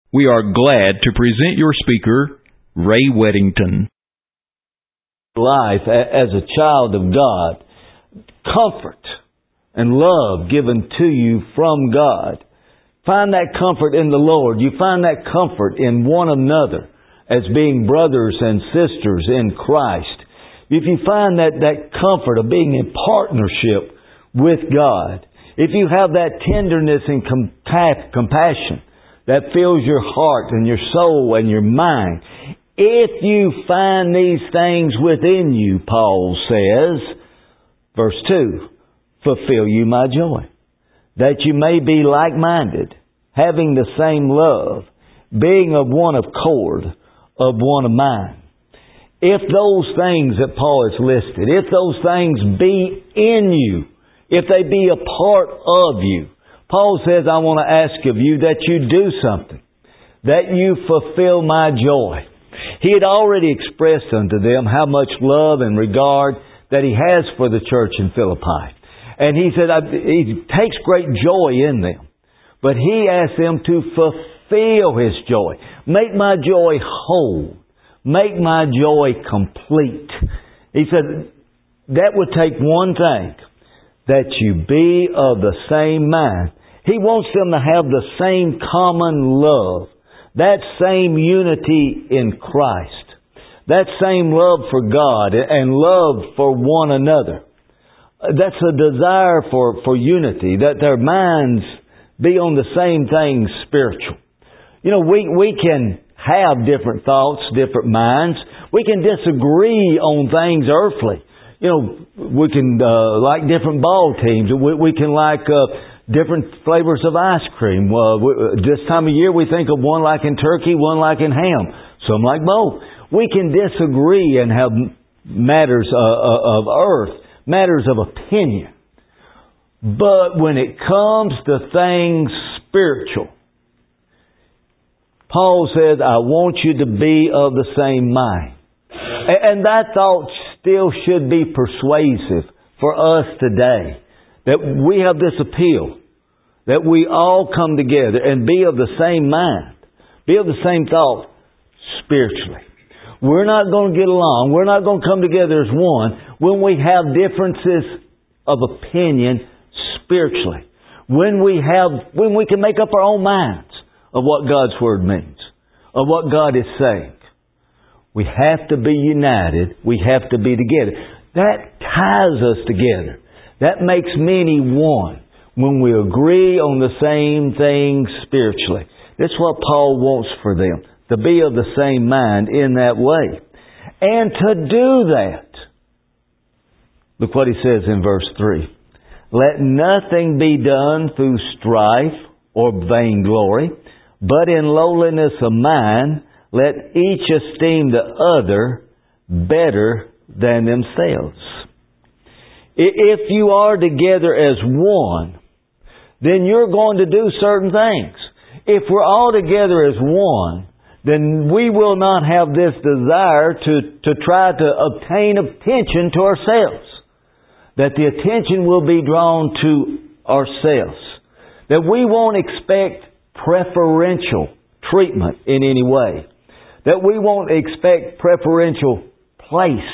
We are glad to present your speaker, Ray Weddington. Life as a child of God, comfort and love given to you from God. Find that comfort in the Lord. You find that comfort in one another as being brothers and sisters in Christ. If you find that comfort of being in partnership with God, if you have that tenderness and compassion that fills your heart and your soul and your mind, if you find these things within you, Paul says, verse 2, fulfill you my joy, that you may be like-minded, having the same love, being of one accord, of one mind. If those things that Paul has listed, if those things be in you, if they be a part of you, Paul says, I want to ask of you that you do something, that you fulfill my joy. He had already expressed unto them how much love and regard that he has for the church in Philippi. And he said, he takes great joy in them. But he asked them to fulfill his joy. Make my joy whole. Make my joy complete. He said, that would take one thing, that you be of the same mind. He wants them to have the same common love, that same unity in Christ, that same love for God and love for one another. That's a desire for unity, that their minds be on the same things spiritual. You know, we can have different thoughts, different minds. We can disagree on things earthly. You know, we can like different ball teams. We can like different flavors of ice cream. This time of year we think of one liking turkey, one liking ham. Some like both. We can disagree and have matters of earth, matters of opinion. But when it comes to things spiritual, Paul says, I want you to be of the same mind. And that thought still should be persuasive for us today. That we have this appeal. That we all come together and be of the same mind. Be of the same thought spiritually. We're not going to get along. We're not going to come together as one when we have differences of opinion spiritually. When we can make up our own minds of what God's Word means, of what God is saying. We have to be united. We have to be together. That ties us together. That makes many one when we agree on the same things spiritually. That's what Paul wants for them, to be of the same mind in that way. And to do that, look what he says in verse 3. Let nothing be done through strife or vainglory, but in lowliness of mind, let each esteem the other better than themselves. If you are together as one, then you're going to do certain things. If we're all together as one, then we will not have this desire to try to obtain attention to ourselves. That the attention will be drawn to ourselves. That we won't expect preferential treatment in any way. That we won't expect preferential place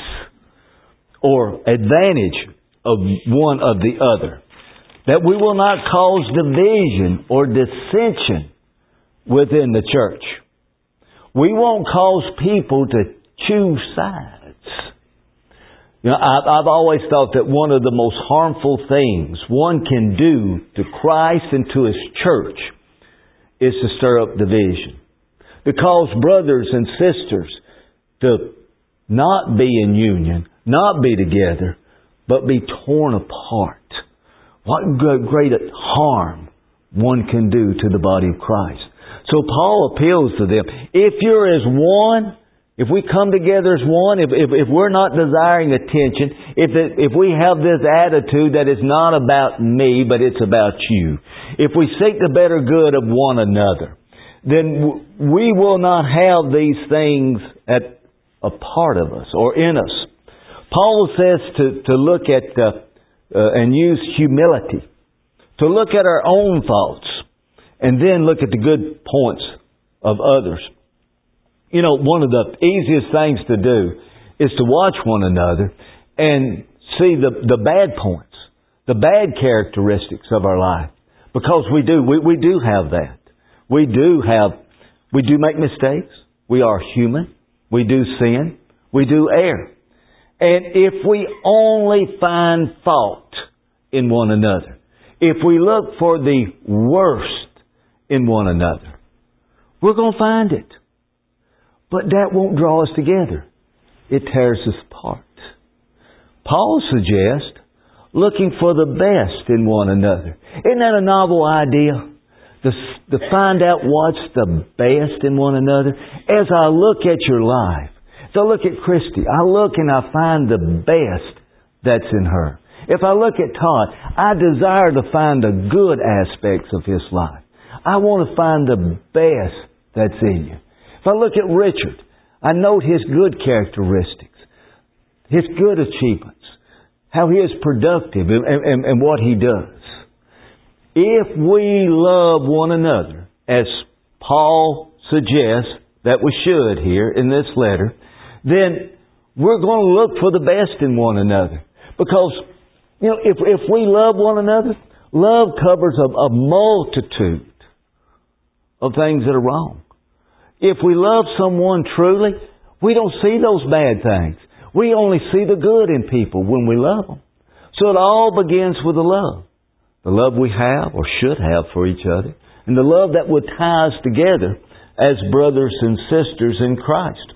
or advantage of one of the other. That we will not cause division or dissension within the church. We won't cause people to choose sides. You know, I've always thought that one of the most harmful things one can do to Christ and to His church is to stir up division. To cause brothers and sisters to not be in union, not be together, but be torn apart. What great harm one can do to the body of Christ. So Paul appeals to them. If you're as one, if we come together as one, if we're not desiring attention, if we have this attitude that it's not about me, but it's about you, if we seek the better good of one another, then we will not have these things at a part of us or in us. Paul says to look at and use humility, to look at our own thoughts, and then look at the good points of others. You know, one of the easiest things to do is to watch one another and see the bad points, the bad characteristics of our life. Because we do have that. We do make mistakes. We are human. We do sin. We do err. And if we only find fault in one another, if we look for the worst in one another, we're going to find it. But that won't draw us together. It tears us apart. Paul suggests looking for the best in one another. Isn't that a novel idea? To find out what's the best in one another. As I look at your life, as I look at Christy, I look and I find the best that's in her. If I look at Todd, I desire to find the good aspects of his life. I want to find the best that's in you. If I look at Richard, I note his good characteristics, his good achievements, how he is productive and what he does. If we love one another, as Paul suggests that we should here in this letter, then we're going to look for the best in one another. Because, you know, if we love one another, love covers a multitude of things that are wrong. If we love someone truly, we don't see those bad things. We only see the good in people when we love them. So it all begins with the love. The love we have or should have for each other. And the love that would tie us together as brothers and sisters in Christ.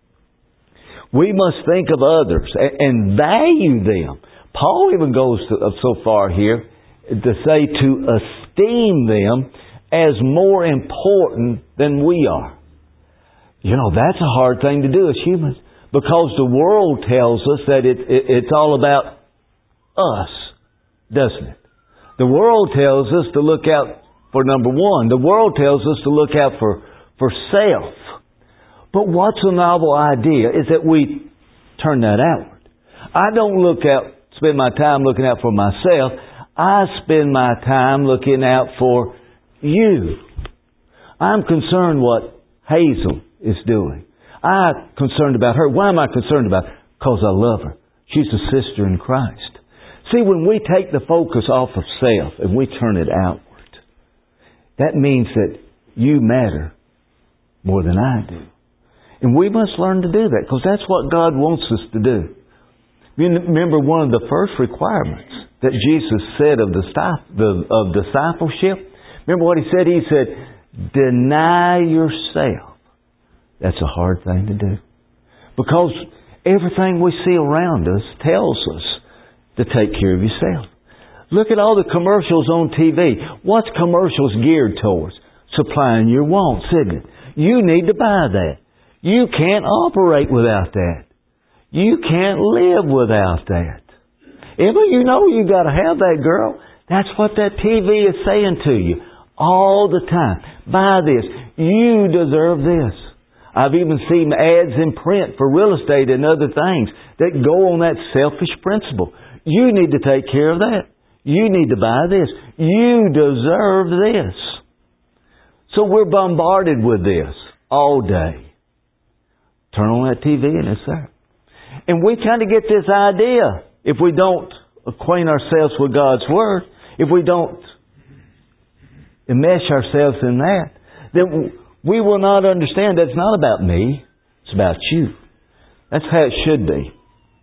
We must think of others and value them. Paul even goes so far here to say to esteem them as more important than we are. You know, that's a hard thing to do as humans. Because the world tells us that it's all about us, doesn't it? The world tells us to look out for number one. The world tells us to look out for self. But what's a novel idea is that we turn that outward. I don't spend my time looking out for myself. I spend my time looking out for you. I'm concerned what Hazel is doing. I'm concerned about her. Why am I concerned about her? Because I love her. She's a sister in Christ. See, when we take the focus off of self and we turn it outward, that means that you matter more than I do. And we must learn to do that because that's what God wants us to do. Remember one of the first requirements that Jesus said of discipleship? Remember what He said? He said, deny yourself. That's a hard thing to do. Because everything we see around us tells us to take care of yourself. Look at all the commercials on TV. What's commercials geared towards? Supplying your wants, isn't it? You need to buy that. You can't operate without that. You can't live without that. Emma, you know you got to have that, girl. That's what that TV is saying to you all the time. Buy this. You deserve this. I've even seen ads in print for real estate and other things that go on that selfish principle. You need to take care of that. You need to buy this. You deserve this. So we're bombarded with this all day. Turn on that TV and it's there. And we kind of get this idea, if we don't acquaint ourselves with God's Word, if we don't enmesh ourselves in that, then we will not understand that it's not about me, it's about you. That's how it should be.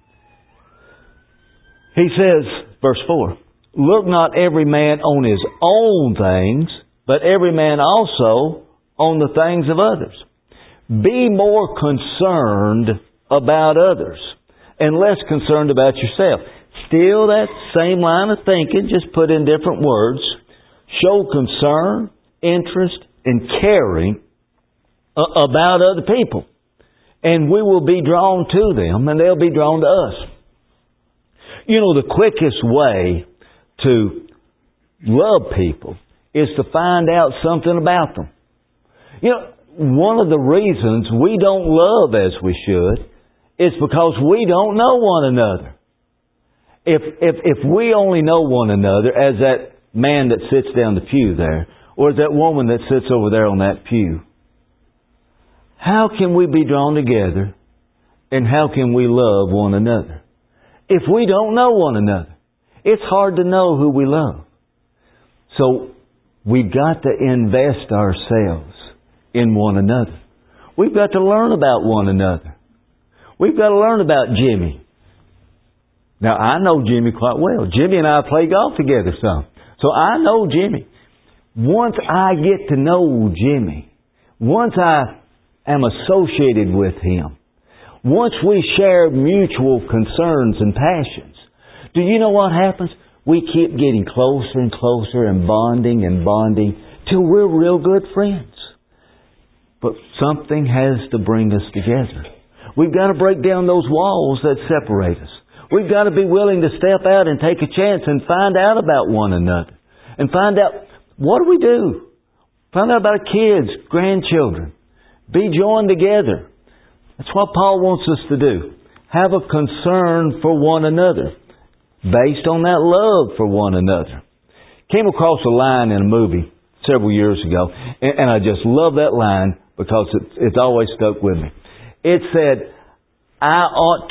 He says, verse 4, look not every man on his own things, but every man also on the things of others. Be more concerned about others and less concerned about yourself. Still that same line of thinking, just put in different words. Show concern, interest, and caring about other people. And we will be drawn to them and they'll be drawn to us. You know, the quickest way to love people is to find out something about them. You know, one of the reasons we don't love as we should is because we don't know one another. If we only know one another as that man that sits down the pew there, or as that woman that sits over there on that pew, How can we be drawn together, and how can we love one another? If we don't know one another, it's hard to know who we love. So we've got to invest ourselves in one another. We've got to learn about one another. We've got to learn about Jimmy. Now, I know Jimmy quite well. Jimmy and I play golf together some. So I know Jimmy. Once I get to know Jimmy, once I am associated with him, once we share mutual concerns and passions, do you know what happens? We keep getting closer and closer and bonding till we're real good friends. But something has to bring us together. We've got to break down those walls that separate us. We've got to be willing to step out and take a chance and find out about one another. And find out, what do we do? Find out about our kids, grandchildren. Be joined together. That's what Paul wants us to do. Have a concern for one another, based on that love for one another. Came across a line in a movie several years ago, and I just love that line because it's always stuck with me. It said, I ought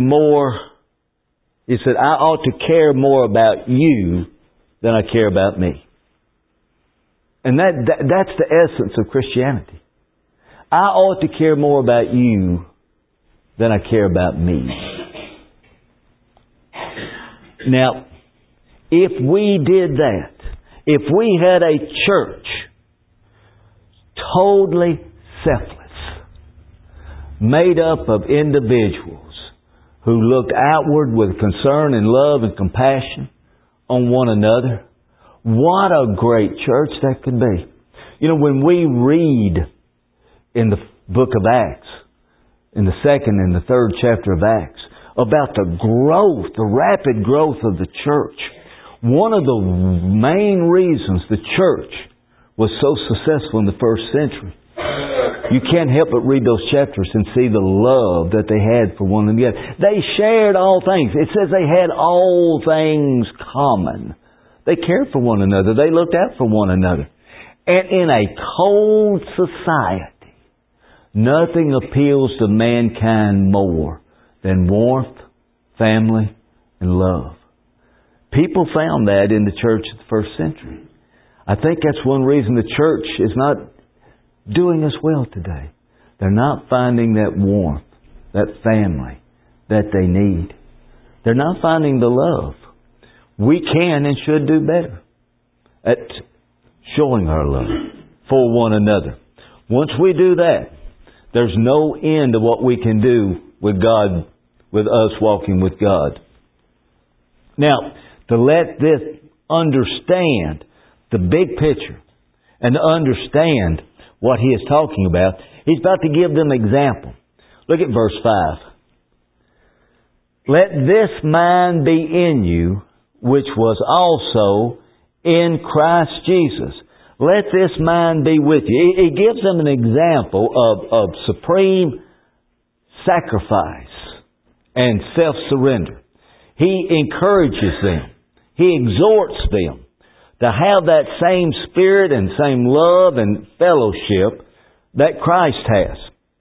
to care more about you than I care about me. And that's the essence of Christianity. I ought to care more about you than I care about me. Now, if we did that, if we had a church totally selfless, made up of individuals who looked outward with concern and love and compassion on one another, what a great church that could be. You know, when we read in the book of Acts, in the 2nd and the 3rd chapter of Acts, about the rapid growth of the church, one of the main reasons the church was so successful in the first century, you can't help but read those chapters and see the love that they had for one another. They shared all things. It says they had all things common. They cared for one another. They looked out for one another. And in a cold society, nothing appeals to mankind more than warmth, family, and love. People found that in the church of the first century. I think that's one reason the church is not doing us well today. They're not finding that warmth, that family that they need. They're not finding the love. We can and should do better at showing our love for one another. Once we do that, there's no end to what we can do with God, with us walking with God. Now, to let this understand the big picture and to understand what he is talking about, he's about to give them an example. Look at verse 5. Let this mind be in you, which was also in Christ Jesus. Let this mind be with you. He gives them an example of supreme sacrifice and self-surrender. He encourages them. He exhorts them to have that same spirit and same love and fellowship that Christ has.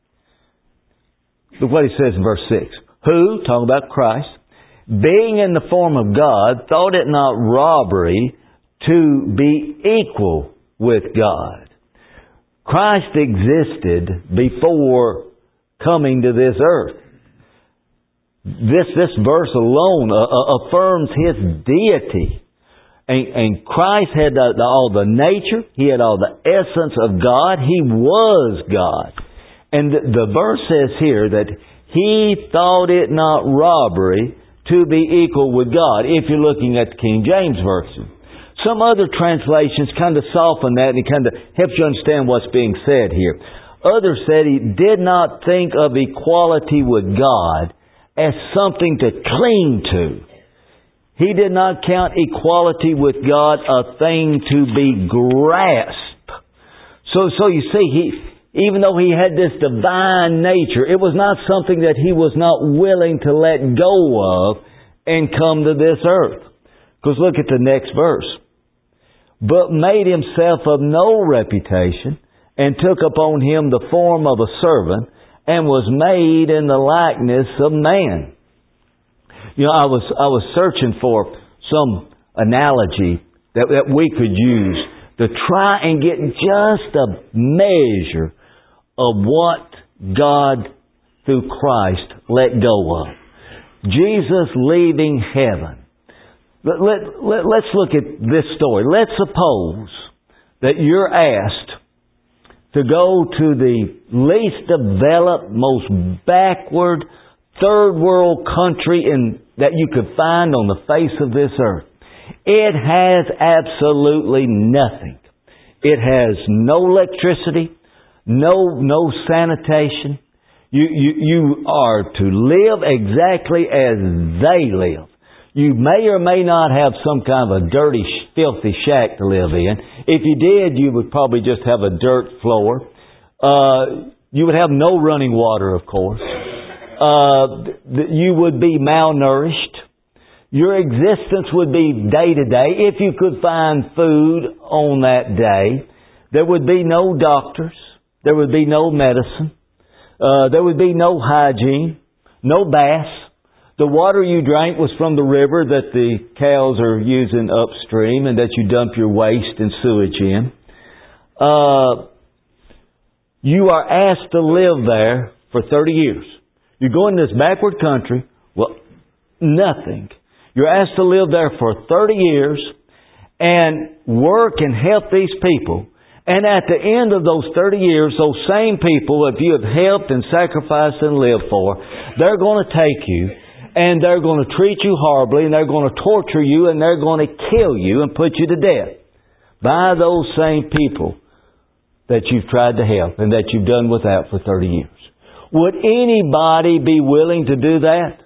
Look what he says in verse 6. Who, talking about Christ, being in the form of God, thought it not robbery to be equal with God. Christ existed before coming to this earth. This verse alone affirms His deity. And Christ had all the nature. He had all the essence of God. He was God. And the verse says here that He thought it not robbery to be equal with God, if you're looking at the King James Version. Some other translations kind of soften that and it kind of helps you understand what's being said here. Others said He did not think of equality with God as something to cling to. He did not count equality with God a thing to be grasped. So you see, even though He had this divine nature, it was not something that He was not willing to let go of and come to this earth. Because look at the next verse. But made Himself of no reputation, and took upon Him the form of a servant, and was made in the likeness of man. I was searching for some analogy that we could use to try and get just a measure of what God, through Christ, let go of. Jesus leaving heaven. Let's look at this story. Let's suppose that you're asked to go to the least developed, most backward, third world country that you could find on the face of this earth. It has absolutely nothing. It has no electricity, no sanitation. You are to live exactly as they live. You may or may not have some kind of a dirty, filthy shack to live in. If you did, you would probably just have a dirt floor. You would have no running water, of course. You would be malnourished. Your existence would be day to day. If you could find food on that day, there would be no doctors. There would be no medicine. There would be no hygiene, no baths. The water you drank was from the river that the cows are using upstream and that you dump your waste and sewage in. You are asked to live there for 30 years. You go in this backward country, nothing. You're asked to live there for 30 years and work and help these people. And at the end of those 30 years, those same people, if you have helped and sacrificed and lived for, they're going to take you and they're going to treat you horribly and they're going to torture you and they're going to kill you and put you to death by those same people that you've tried to help and that you've done without for 30 years. Would anybody be willing to do that?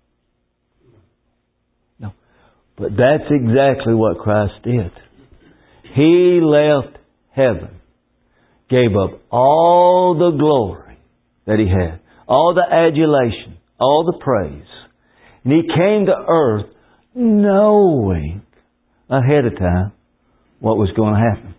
No. But that's exactly what Christ did. He left heaven, gave up all the glory that He had, all the adulation, all the praise. And He came to earth knowing ahead of time what was going to happen.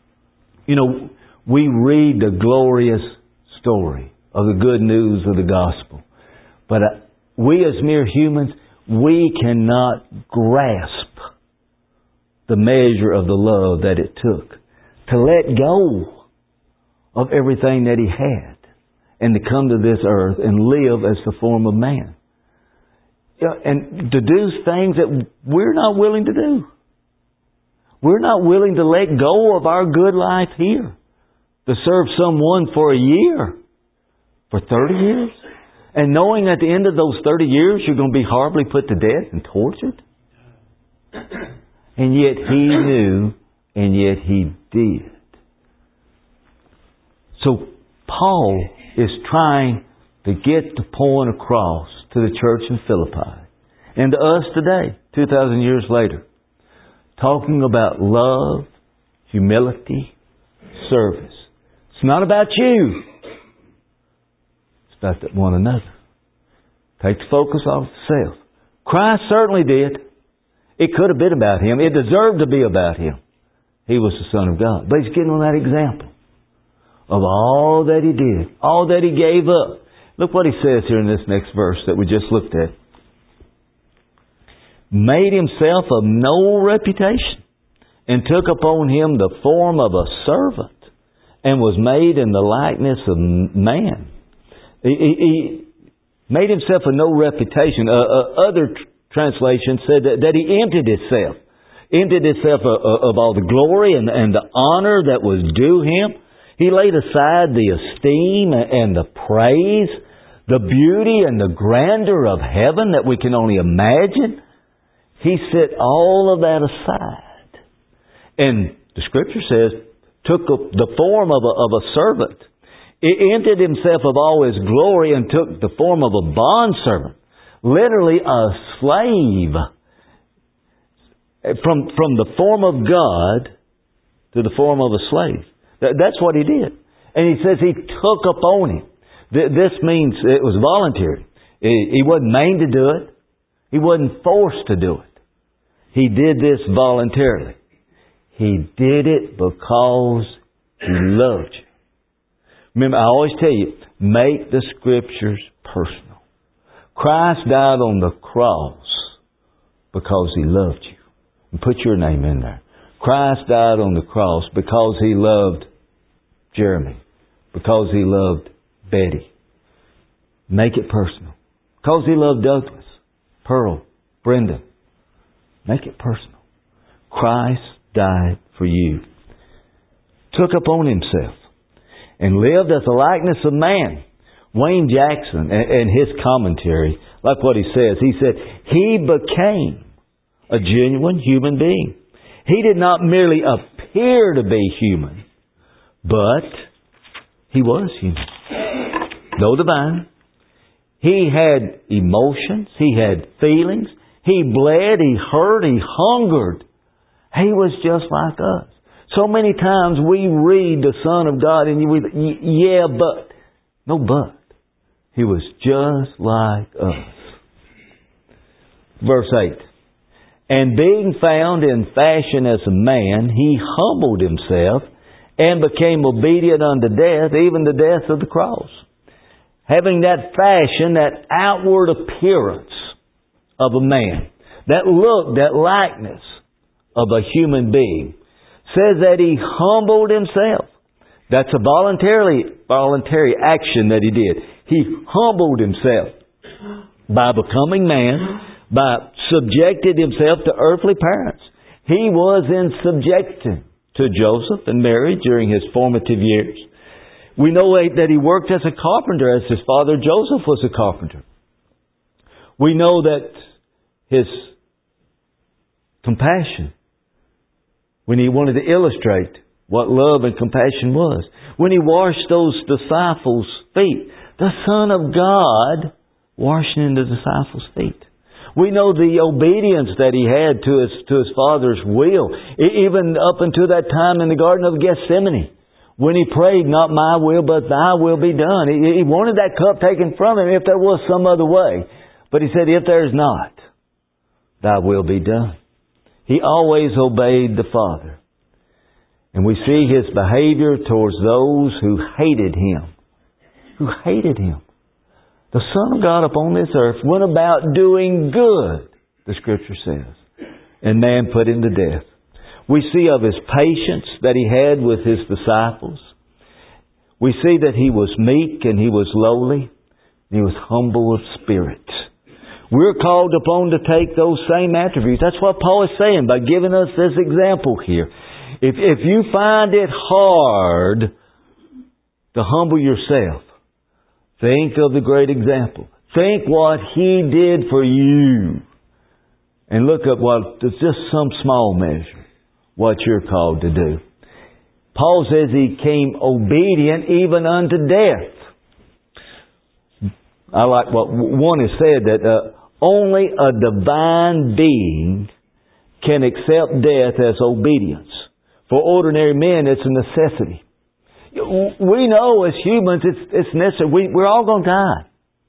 We read the glorious story of the good news of the gospel. But we as mere humans, we cannot grasp the measure of the love that it took to let go of everything that He had and to come to this earth and live as the form of man. And to do things that we're not willing to do. We're not willing to let go of our good life here to serve someone for a year, for 30 years, and knowing at the end of those 30 years you're going to be horribly put to death and tortured. And yet He knew, and yet He did. So Paul is trying to get the point across to the church in Philippi and to us today, 2,000 years later, talking about love, humility, service. It's not about you. It's about one another. Take the focus off self. Christ certainly did. It could have been about Him. It deserved to be about Him. He was the Son of God. But He's getting on that example of all that He did, all that He gave up. Look what He says here in this next verse that we just looked at. Made Himself of no reputation, and took upon Him the form of a servant, and was made in the likeness of man. He made Himself of no reputation. Other translations said that He emptied Himself. Emptied Himself of all the glory and the honor that was due Him. He laid aside the esteem and the praise, the beauty and the grandeur of heaven that we can only imagine. He set all of that aside. And the Scripture says, took the form of a servant. He emptied Himself of all His glory and took the form of a bondservant. Literally a slave. From the form of God to the form of a slave. That's what He did. And He says He took upon Him. This means it was voluntary. He wasn't made to do it. He wasn't forced to do it. He did this voluntarily. He did it because He loved you. Remember, I always tell you, make the Scriptures personal. Christ died on the cross because He loved you. And put your name in there. Christ died on the cross because He loved Jeremy. Because He loved Betty. Make it personal. Because He loved Douglas, Pearl, Brenda. Make it personal. Christ died for you. Took upon Himself and lived as the likeness of man. Wayne Jackson, in his commentary, like what he says, he said, He became a genuine human being. He did not merely appear to be human, but He was human. Though divine, He had emotions, He had feelings, He bled, He hurt, He hungered. He was just like us. So many times we read the Son of God and we think, yeah, but. No but. He was just like us. Verse 8. And being found in fashion as a man, He humbled Himself and became obedient unto death, even the death of the cross. Having that fashion, that outward appearance of a man, that look, that likeness of a human being, says that He humbled Himself. That's a voluntary action that He did. He humbled Himself by becoming man, by subjected Himself to earthly parents. He was in subjection to Joseph and Mary during His formative years. We know that He worked as a carpenter, as His father Joseph was a carpenter. We know that His compassion, when He wanted to illustrate what love and compassion was, when He washed those disciples' feet, the Son of God washing the disciples' feet. We know the obedience that He had to His Father's will, even up until that time in the Garden of Gethsemane, when He prayed, not my will, but Thy will be done. He wanted that cup taken from Him if there was some other way. But He said, if there is not, Thy will be done. He always obeyed the Father. And we see His behavior towards those who hated Him. Who hated Him. The Son of God upon this earth went about doing good, the Scripture says, and man put Him to death. We see of His patience that He had with His disciples. We see that He was meek and He was lowly. And He was humble of spirit. We're called upon to take those same attributes. That's what Paul is saying by giving us this example here. If you find it hard to humble yourself, think of the great example. Think what He did for you. And look at what, it's just some small measure, what you're called to do. Paul says He came obedient even unto death. I like what one has said, that only a divine being can accept death as obedience. For ordinary men, it's a necessity. We know as humans it's necessary. We're all going to die.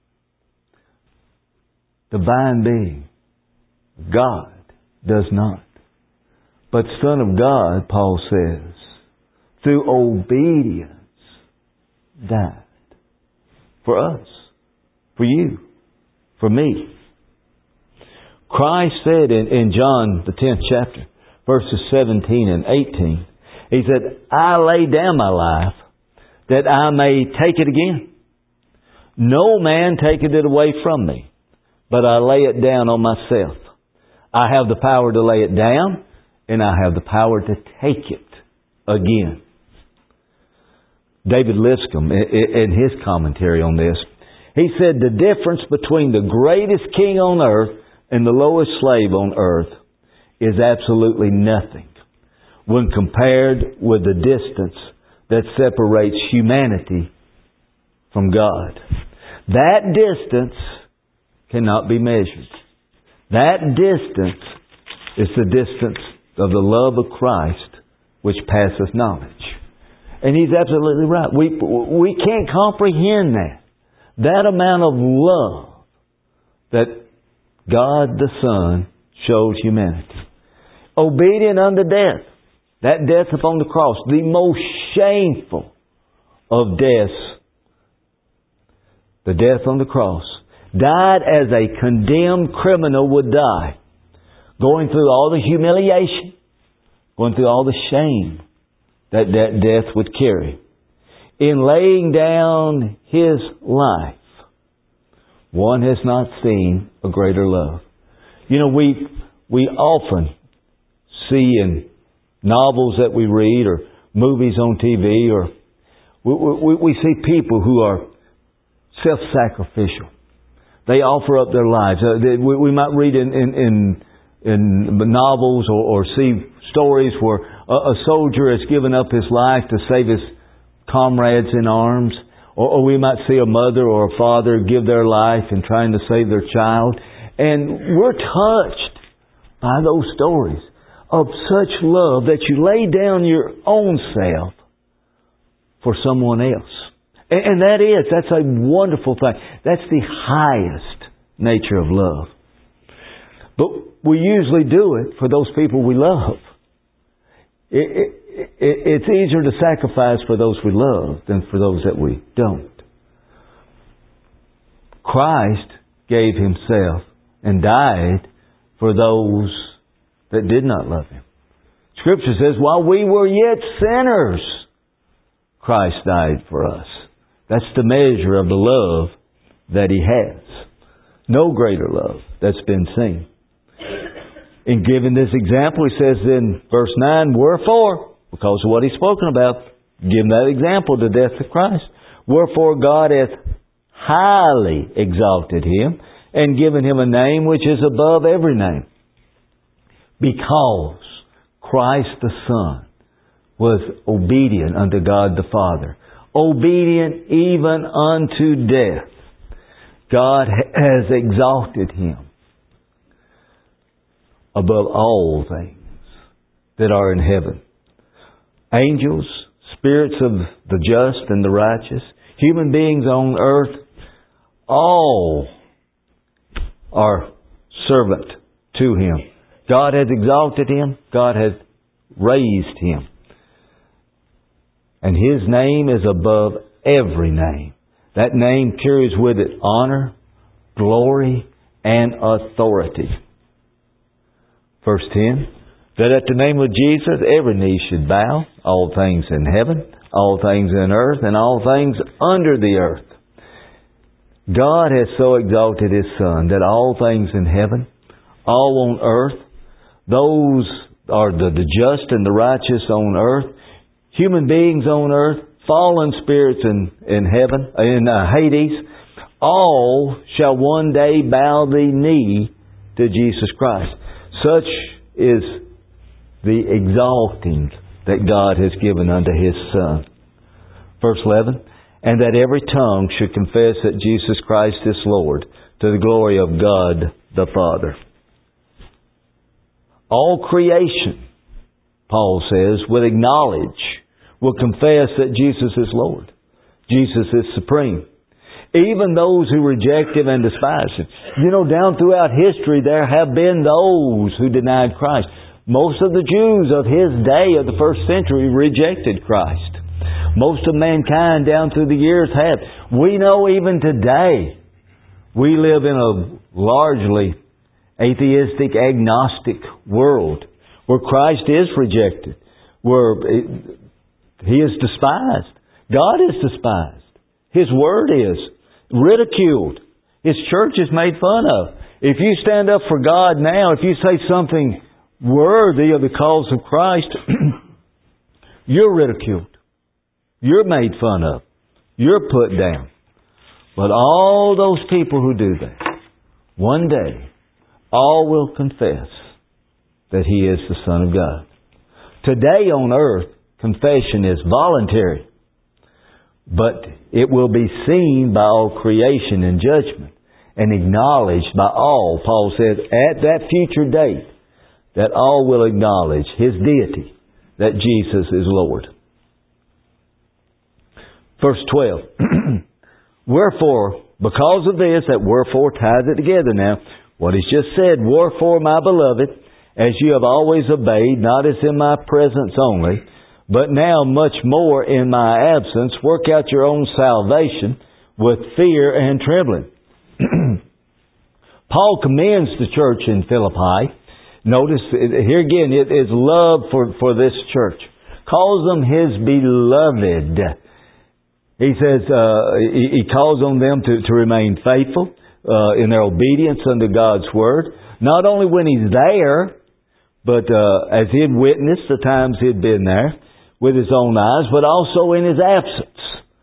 Divine being, God, does not. But Son of God, Paul says, through obedience, died. For us. For you. For me. Christ said in John, the 10th chapter, verses 17 and 18, He said, I lay down my life that I may take it again. No man taketh it away from me, but I lay it down on myself. I have the power to lay it down, and I have the power to take it again. David Lipscomb, in his commentary on this, he said the difference between the greatest king on earth and the lowest slave on earth is absolutely nothing when compared with the distance that separates humanity from God. That distance cannot be measured. That distance is the distance of the love of Christ which passeth knowledge. And he's absolutely right. We can't comprehend that. That amount of love that God the Son showed humanity. Obedient unto death. That death upon the cross. The most shameful of deaths, the death on the cross, died as a condemned criminal would die, going through all the humiliation, going through all the shame that death would carry. In laying down His life, one has not seen a greater love. You know, we often see in novels that we read or movies on TV, or we see people who are self-sacrificial. They offer up their lives. We might read in novels or see stories where a soldier has given up his life to save his comrades in arms. Or we might see a mother or a father give their life in trying to save their child. And we're touched by those stories of such love that you lay down your own self for someone else. And that's a wonderful thing. That's the highest nature of love. But we usually do it for those people we love. It's easier to sacrifice for those we love than for those that we don't. Christ gave Himself and died for those that did not love Him. Scripture says, while we were yet sinners, Christ died for us. That's the measure of the love that He has. No greater love that's been seen. In giving this example, He says in verse 9, wherefore, because of what He's spoken about, give that example, the death of Christ. Wherefore God hath highly exalted Him and given Him a name which is above every name. Because Christ the Son was obedient unto God the Father, obedient even unto death, God has exalted Him above all things that are in heaven. Angels, spirits of the just and the righteous, human beings on earth, all are servant to Him. God has exalted Him. God has raised Him. And His name is above every name. That name carries with it honor, glory, and authority. Verse 10, that at the name of Jesus every knee should bow, all things in heaven, all things in earth, and all things under the earth. God has so exalted His Son that all things in heaven, all on earth, those are the just and the righteous on earth, human beings on earth, fallen spirits in heaven, in Hades, all shall one day bow the knee to Jesus Christ. Such is the exalting that God has given unto His Son. Verse 11, and that every tongue should confess that Jesus Christ is Lord, to the glory of God the Father. All creation, Paul says, will acknowledge, will confess that Jesus is Lord. Jesus is supreme. Even those who reject Him and despise Him. You know, down throughout history there have been those who denied Christ. Most of the Jews of His day, of the first century, rejected Christ. Most of mankind down through the years have. We know even today we live in a largely atheistic, agnostic world where Christ is rejected, where He is despised. God is despised. His Word is ridiculed. His church is made fun of. If you stand up for God now, if you say something worthy of the cause of Christ, you're ridiculed. You're made fun of. You're put down. But all those people who do that, one day, all will confess that He is the Son of God. Today on earth, confession is voluntary. But it will be seen by all creation in judgment and acknowledged by all, Paul said, at that future date, that all will acknowledge His deity, that Jesus is Lord. Verse 12. Wherefore, because of this, that wherefore ties it together now, what He's just said, wherefore, my beloved, as you have always obeyed, not as in my presence only, But now much more in my absence, work out your own salvation with fear and trembling. Paul commends the church in Philippi. Notice, here again, it is love for this church. Calls them His beloved. He says, He calls on them to remain faithful in their obedience unto God's Word. Not only when He's there, but as He had witnessed the times He had been there with His own eyes, but also in His absence.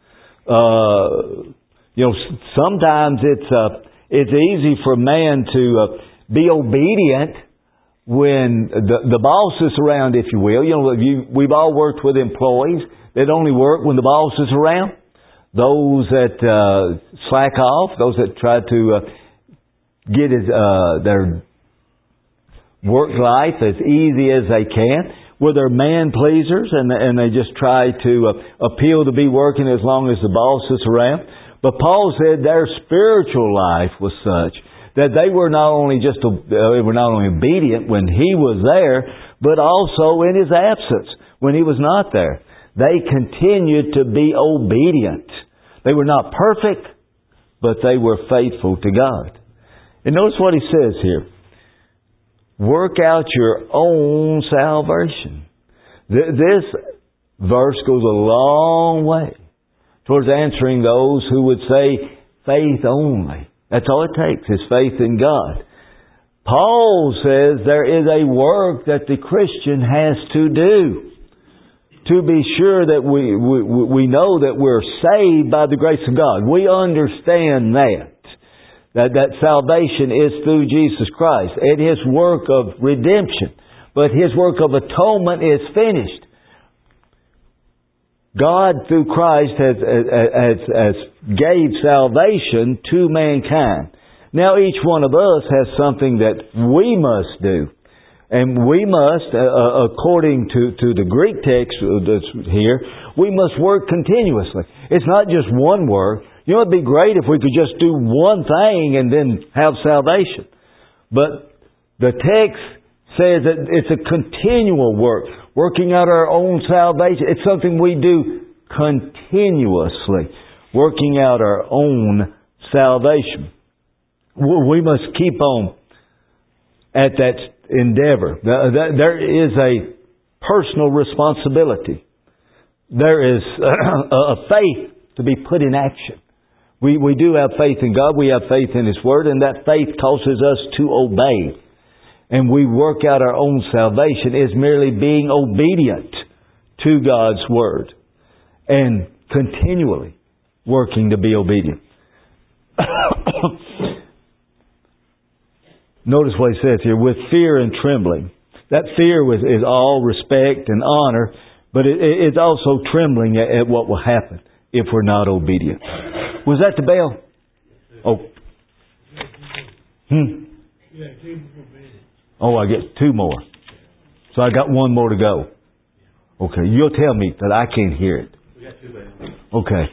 Sometimes it's easy for man to be obedient when the boss is around, if you will. We've all worked with employees that only work when the boss is around. Those that slack off, those that try to get their work life as easy as they can. Well, they're man pleasers, and they just try to appeal to be working as long as the boss is around. But Paul said their spiritual life was such that they were not only obedient when he was there, but also in his absence when he was not there. They continued to be obedient. They were not perfect, but they were faithful to God. And notice what he says here. Work out your own salvation. This verse goes a long way towards answering those who would say faith only. That's all it takes, is faith in God. Paul says there is a work that the Christian has to do to be sure that we know that we're saved by the grace of God. We understand that salvation is through Jesus Christ and His work of redemption. But His work of atonement is finished. God, through Christ, has gave salvation to mankind. Now each one of us has something that we must do. And we must, according to the Greek text that's here, we must work continuously. It's not just one work. You know, it'd be great if we could just do one thing and then have salvation. But the text says that it's a continual work. Working out our own salvation. It's something we do continuously. Working out our own salvation. We must keep on at that endeavor. There is a personal responsibility. There is a faith to be put in action. We do have faith in God. We have faith in His Word. And that faith causes us to obey. And we work out our own salvation is merely being obedient to God's Word. And continually working to be obedient. Notice what he says here, with fear and trembling. That fear is all respect and honor, but it's also trembling at what will happen if we're not obedient. Was that the bell? Oh. Oh, I get two more. So I got one more to go. Okay, you'll tell me that I can't hear it. Okay.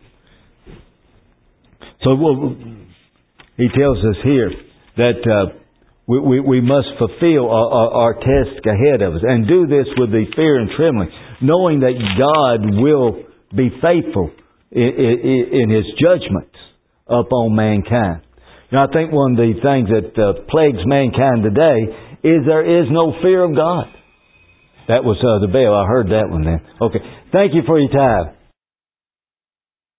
So he tells us here that we must fulfill our task ahead of us and do this with the fear and trembling, knowing that God will be faithful in His judgments upon mankind. Now, I think one of the things that plagues mankind today is there is no fear of God. That was the bell. I heard that one then. Okay. Thank you for your time.